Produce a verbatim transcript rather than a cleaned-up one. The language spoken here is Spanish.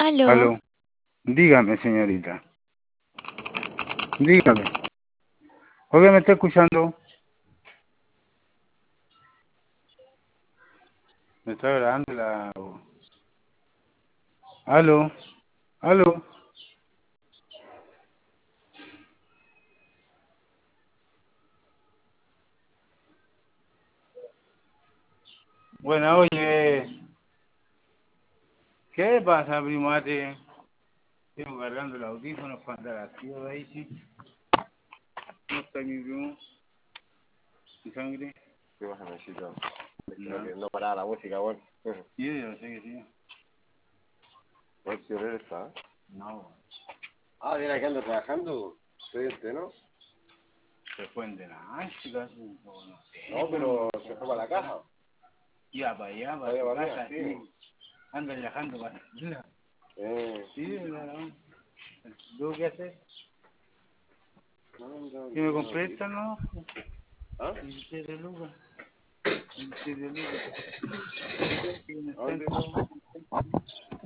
Aló, Aló, dígame, señorita, dígame. Oiga, ¿me está escuchando? Me está grabando la... Aló, aló. Bueno, oye, ¿qué pasa, primate? Tengo cargando el audífono para andar activo de ahí, sí. ¿Cómo está mi primo? ¿Mi sangre? ¿Qué vas a necesitar? Es que No. no, que no paraba la música, bueno. Sí, yo sé que sí. ¿Cuál ciudad está? No, Ah, viene aquí ando trabajando. Estudiante, ¿no? se fue en de la chica, no, no sé. No, pero se fue para la caja. Ya para allá, para Vaya tu para casa, allá, sí. sí. Anda viajando para allá. Eh, Sí, claro. ¿Tú qué haces? no, no, ¿Que me no, compré no. esta, no? ¿Ah? diecisiete lucas. diecisiete lucas. ¿A dónde? Sí, en el centro.